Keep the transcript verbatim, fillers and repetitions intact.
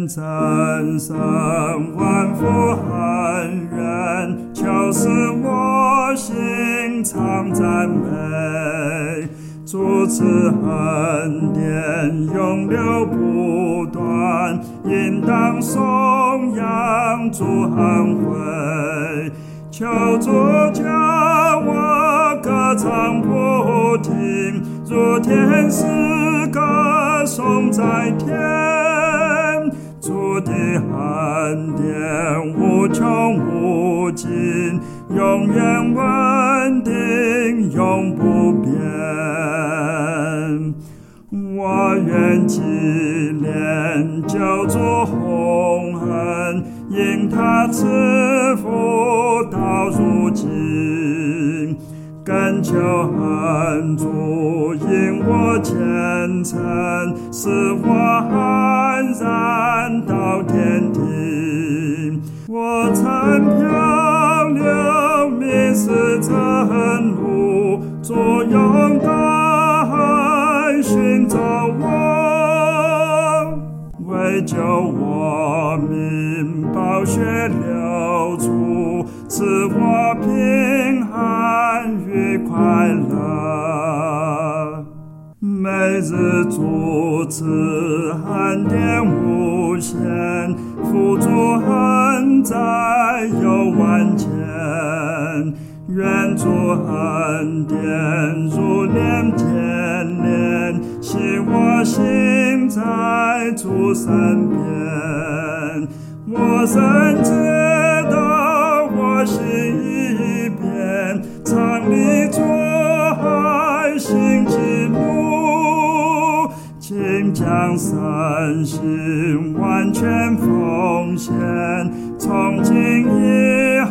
见真神万福恩怨，求使我心常赞美。主赐恩典永流不断，应当颂扬主恩惠。求主叫我歌唱不停，如天使歌颂在天。主的恩典无穷无尽，永远稳定，永不变。我愿纪念救主洪恩，因他赐福到如今。更求恩主因我虔诚，使我安然到天庭。我曾漂流迷失真路，主用大海寻找我，为救我命宝血流出，赐我平安与快乐。每日主赐恩典无限，付诸恩在有万千。愿主恩典如年天年，使我心在主身边。我深知道我心已变，常理作爱心之路，请将身心完全奉献，从今以